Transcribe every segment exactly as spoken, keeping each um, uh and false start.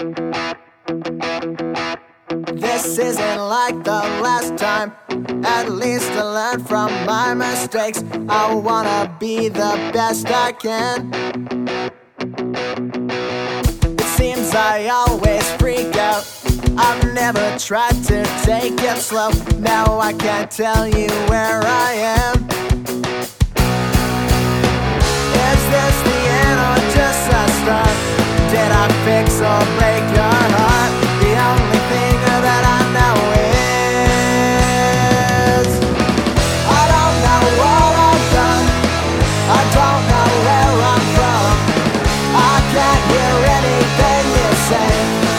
This isn't like the last time. At least I learned from my mistakes. I wanna be the best I can. It seems I always freak out. I've never tried to take it slow. Now I can't tell you where I am. Is this the end or just a start? Did I fix or break your heart? The only thing that I know is I don't know what I've done. I don't know where I'm from. I can't hear anything you say.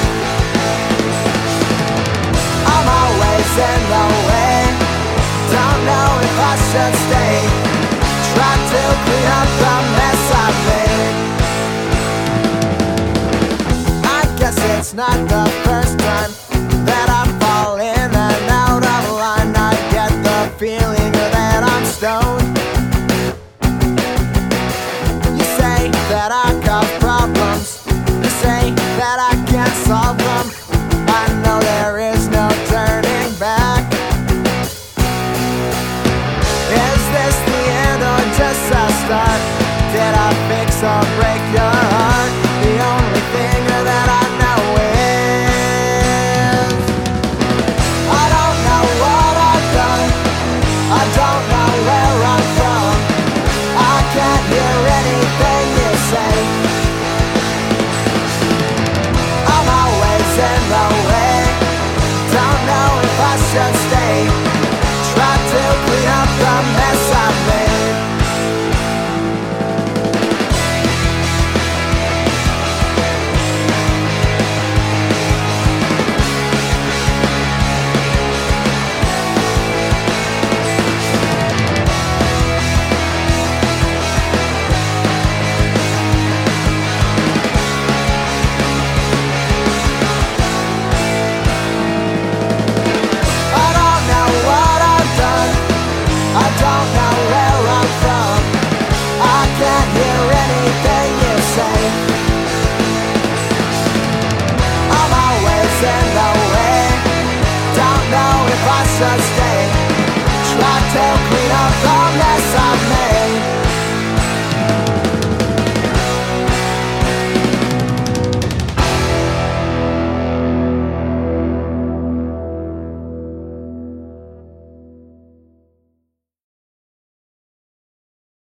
I'm always in the way. Don't know if I should stay. Try to clean up the mess I've made. I guess it's not the